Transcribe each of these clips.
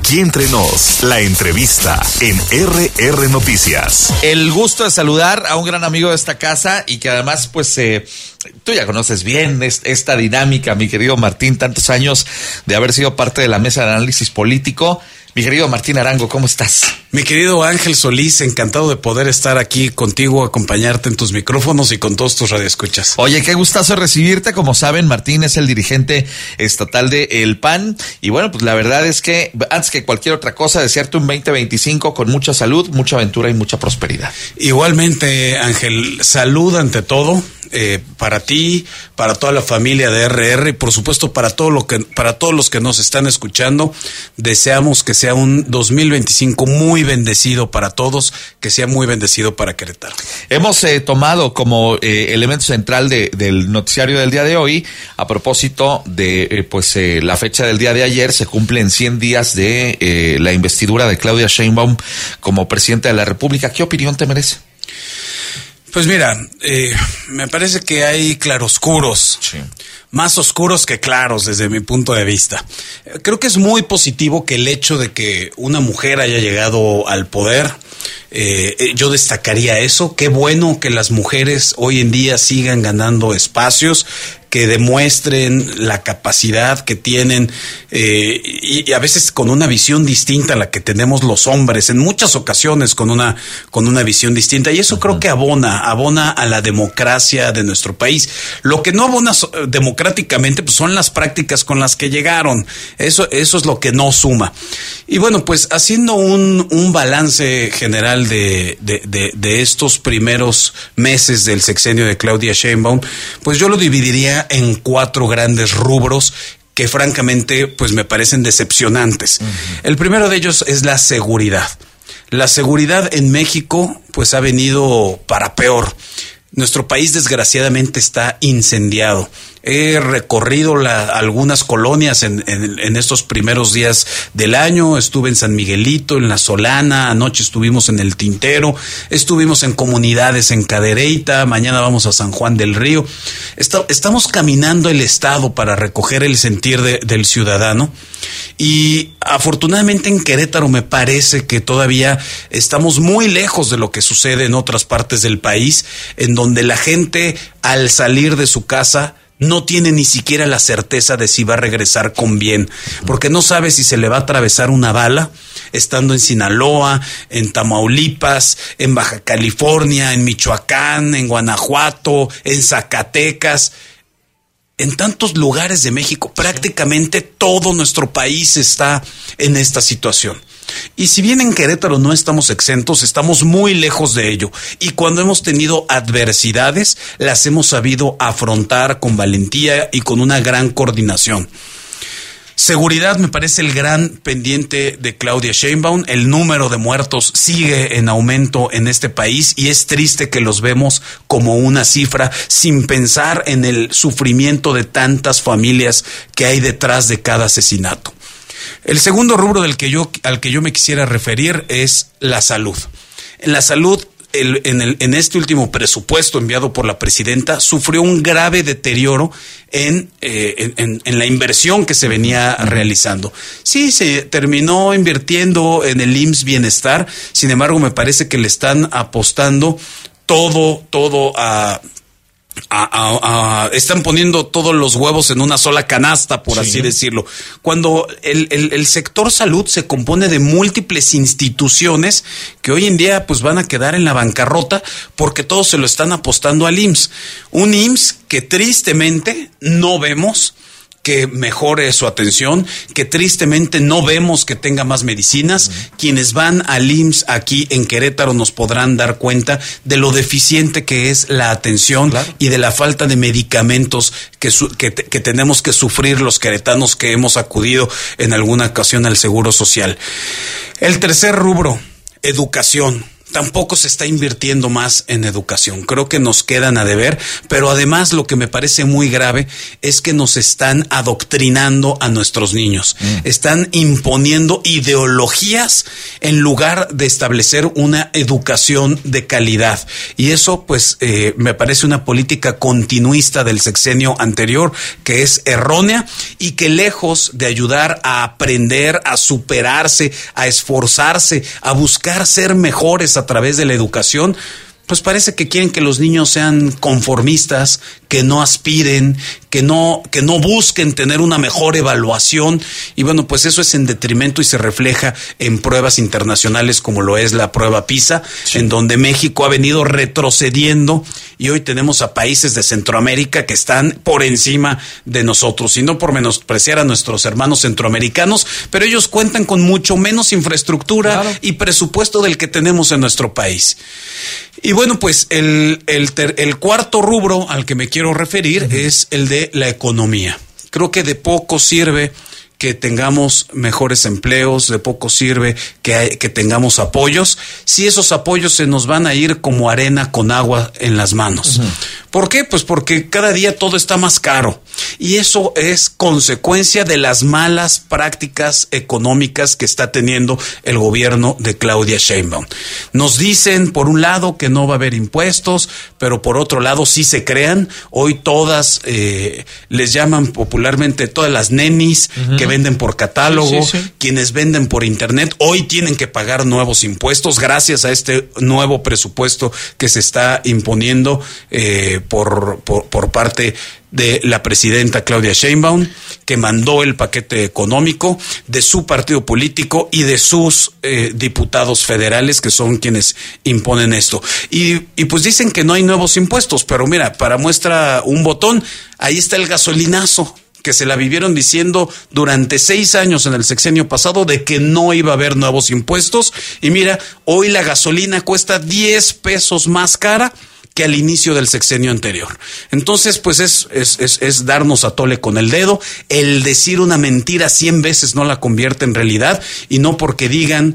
Aquí entre nos, la entrevista en RR Noticias. El gusto de saludar a un gran amigo de esta casa y que además, pues, tú ya conoces bien esta dinámica, mi querido Martín, tantos años de haber sido parte de la mesa de análisis político. Mi querido Martín Arango, ¿cómo estás? Mi querido Ángel Solís, encantado de poder estar aquí contigo, acompañarte en tus micrófonos y con todos tus radioescuchas. Oye, qué gustazo recibirte. Como saben, Martín es el dirigente estatal de El PAN. Y bueno, pues la verdad es que, antes que cualquier otra cosa, desearte un 2025 con mucha salud, mucha aventura y mucha prosperidad. Igualmente, Ángel, salud ante todo. Para ti, para toda la familia de RR y por supuesto para todos los que nos están escuchando, deseamos que sea un 2025 muy bendecido para todos, que sea muy bendecido para Querétaro. Hemos tomado como elemento central del noticiario del día de hoy, a propósito de la fecha del día de ayer, se cumplen 100 días de la investidura de Claudia Sheinbaum como presidenta de la República. ¿Qué opinión te merece? Pues mira, me parece que hay claroscuros, sí, más oscuros que claros desde mi punto de vista. Creo que es muy positivo que el hecho de que una mujer haya llegado al poder, yo destacaría eso. Qué bueno que las mujeres hoy en día sigan ganando espacios, que demuestren la capacidad que tienen y a veces con una visión distinta a la que tenemos los hombres, en muchas ocasiones con una visión distinta, y eso creo que abona a la democracia de nuestro país. Lo que no abona democráticamente pues son las prácticas con las que llegaron, eso es lo que no suma. Y bueno, pues haciendo un balance general de estos primeros meses del sexenio de Claudia Sheinbaum, pues yo lo dividiría en 4 grandes rubros que francamente pues me parecen decepcionantes. Uh-huh. El primero de ellos es la seguridad. La seguridad en México pues ha venido para peor. Nuestro país desgraciadamente está incendiado. He recorrido algunas colonias en estos primeros días del año. Estuve en San Miguelito, en La Solana, anoche estuvimos en El Tintero, estuvimos en comunidades en Cadereyta, mañana vamos a San Juan del Río. Estamos caminando el estado para recoger el sentir del ciudadano. Y afortunadamente en Querétaro me parece que todavía estamos muy lejos de lo que sucede en otras partes del país, en donde la gente al salir de su casa no tiene ni siquiera la certeza de si va a regresar con bien, porque no sabe si se le va a atravesar una bala estando en Sinaloa, en Tamaulipas, en Baja California, en Michoacán, en Guanajuato, en Zacatecas. En tantos lugares de México, prácticamente todo nuestro país está en esta situación. Y si bien en Querétaro no estamos exentos, estamos muy lejos de ello. Y cuando hemos tenido adversidades, las hemos sabido afrontar con valentía y con una gran coordinación. Seguridad me parece el gran pendiente de Claudia Sheinbaum. El número de muertos sigue en aumento en este país y es triste que los vemos como una cifra sin pensar en el sufrimiento de tantas familias que hay detrás de cada asesinato. El segundo rubro al que yo me quisiera referir es la salud. En la salud, en este último presupuesto enviado por la presidenta, sufrió un grave deterioro en la inversión que se venía realizando. Sí, se terminó invirtiendo en el IMSS Bienestar, sin embargo me parece que le están apostando todo están poniendo todos los huevos en una sola canasta, por así decirlo. Cuando el sector salud se compone de múltiples instituciones que hoy en día pues van a quedar en la bancarrota porque todos se lo están apostando al IMSS. Un IMSS que tristemente no vemos que mejore su atención, que tristemente no vemos que tenga más medicinas. Uh-huh. Quienes van al IMSS aquí en Querétaro nos podrán dar cuenta de lo deficiente que es la atención, claro, y de la falta de medicamentos que tenemos que sufrir los queretanos que hemos acudido en alguna ocasión al Seguro Social. El tercer rubro, educación. tampoco se está invirtiendo más en educación. Creo que nos quedan a deber, pero además lo que me parece muy grave es que nos están adoctrinando a nuestros niños. Están imponiendo ideologías en lugar de establecer una educación de calidad. Y eso, pues, me parece una política continuista del sexenio anterior, que es errónea y que lejos de ayudar a aprender, a superarse, a esforzarse, a buscar ser mejores a través de la educación, pues parece que quieren que los niños sean conformistas, que no aspiren, que no busquen tener una mejor evaluación. Y bueno, pues eso es en detrimento y se refleja en pruebas internacionales como lo es la prueba PISA, en donde México ha venido retrocediendo y hoy tenemos a países de Centroamérica que están por encima de nosotros. Y no por menospreciar a nuestros hermanos centroamericanos, pero ellos cuentan con mucho menos infraestructura y presupuesto del que tenemos en nuestro país. Y bueno, pues el cuarto rubro al que me quiero referir es el de la economía. Creo que de poco sirve que tengamos mejores empleos, de poco sirve que tengamos apoyos, si esos apoyos se nos van a ir como arena con agua en las manos. ¿Por qué? Pues porque cada día todo está más caro y eso es consecuencia de las malas prácticas económicas que está teniendo el gobierno de Claudia Sheinbaum. Nos dicen por un lado que no va a haber impuestos, pero por otro lado sí se crean. Hoy todas les llaman popularmente todas las nenis que venden por catálogo, quienes venden por internet, hoy tienen que pagar nuevos impuestos gracias a este nuevo presupuesto que se está imponiendo por parte de la presidenta Claudia Sheinbaum, que mandó el paquete económico de su partido político y de sus diputados federales, que son quienes imponen esto. Y pues dicen que no hay nuevos impuestos, pero mira, para muestra un botón, ahí está el gasolinazo, que se la vivieron diciendo durante 6 años en el sexenio pasado de que no iba a haber nuevos impuestos. Y mira, hoy la gasolina cuesta 10 pesos más cara que al inicio del sexenio anterior. Entonces, pues es darnos a tole con el dedo. El decir una mentira 100 veces no la convierte en realidad, y no porque digan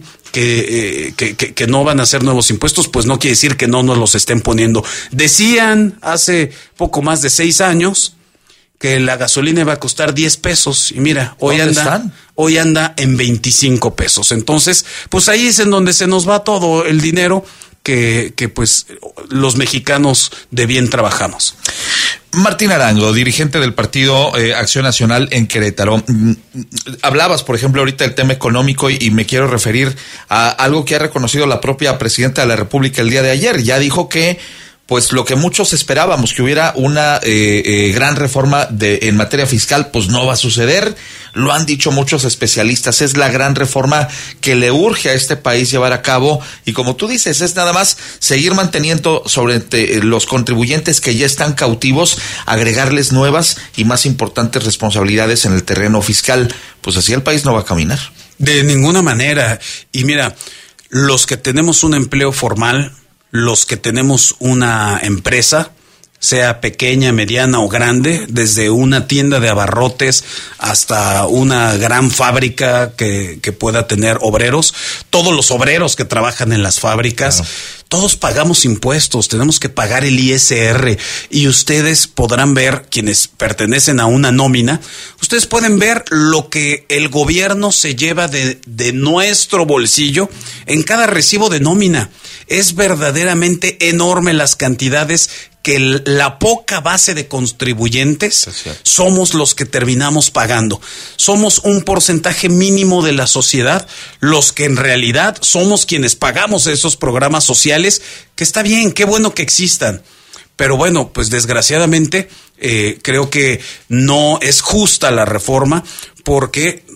que no van a hacer nuevos impuestos, pues no quiere decir que no nos los estén poniendo. Decían hace poco más de 6 años que la gasolina iba a costar 10 pesos y mira, hoy anda en 25 pesos. Entonces, pues ahí es en donde se nos va todo el dinero que pues los mexicanos de bien trabajamos. Martín Arango, dirigente del Partido Acción Nacional en Querétaro. Hablabas, por ejemplo, ahorita del tema económico y me quiero referir a algo que ha reconocido la propia presidenta de la República el día de ayer. Ya dijo que pues lo que muchos esperábamos, que hubiera una gran reforma en materia fiscal, pues no va a suceder. Lo han dicho muchos especialistas, es la gran reforma que le urge a este país llevar a cabo. Y como tú dices, es nada más seguir manteniendo sobre los contribuyentes que ya están cautivos, agregarles nuevas y más importantes responsabilidades en el terreno fiscal. Pues así el país no va a caminar. De ninguna manera. Y mira, los que tenemos un empleo formal, los que tenemos una empresa, sea pequeña, mediana o grande, desde una tienda de abarrotes hasta una gran fábrica que pueda tener obreros, todos los obreros que trabajan en las fábricas, todos pagamos impuestos, tenemos que pagar el ISR, y ustedes podrán ver, quienes pertenecen a una nómina, ustedes pueden ver lo que el gobierno se lleva de nuestro bolsillo en cada recibo de nómina. Es verdaderamente enorme las cantidades que la poca base de contribuyentes somos los que terminamos pagando. Somos un porcentaje mínimo de la sociedad los que en realidad somos quienes pagamos esos programas sociales, que está bien, qué bueno que existan. Pero bueno, pues desgraciadamente creo que no es justa la reforma porque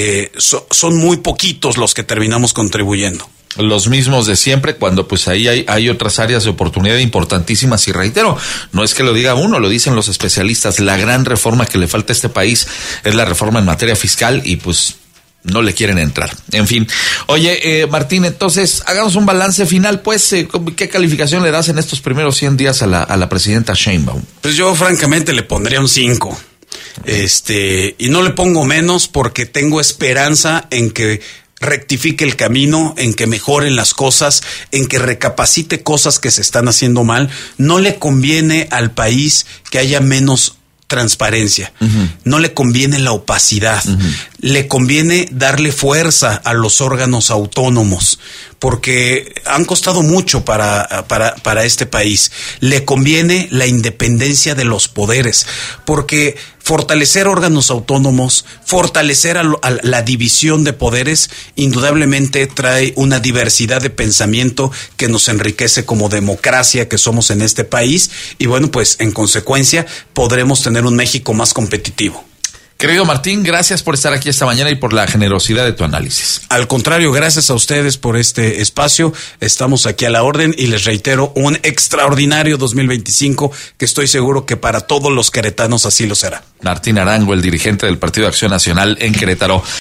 son muy poquitos los que terminamos contribuyendo. Los mismos de siempre, cuando pues ahí hay otras áreas de oportunidad importantísimas, y reitero, no es que lo diga uno, lo dicen los especialistas, la gran reforma que le falta a este país es la reforma en materia fiscal y pues no le quieren entrar. En fin. Oye, Martín, entonces, hagamos un balance final, pues, ¿qué calificación le das en estos primeros 100 días a la presidenta Sheinbaum? Pues yo francamente le pondría un 5. Y no le pongo menos porque tengo esperanza en que rectifique el camino, en que mejoren las cosas, en que recapacite cosas que se están haciendo mal. No le conviene al país que haya menos transparencia. No le conviene la opacidad. Le conviene darle fuerza a los órganos autónomos, porque han costado mucho para este país. Le conviene la independencia de los poderes, porque fortalecer órganos autónomos, fortalecer a la división de poderes, indudablemente trae una diversidad de pensamiento que nos enriquece como democracia que somos en este país, y bueno, pues en consecuencia podremos tener un México más competitivo. Querido Martín, gracias por estar aquí esta mañana y por la generosidad de tu análisis. Al contrario, gracias a ustedes por este espacio. Estamos aquí a la orden y les reitero, un extraordinario 2025 que estoy seguro que para todos los queretanos así lo será. Martín Arango, el dirigente del Partido de Acción Nacional en Querétaro.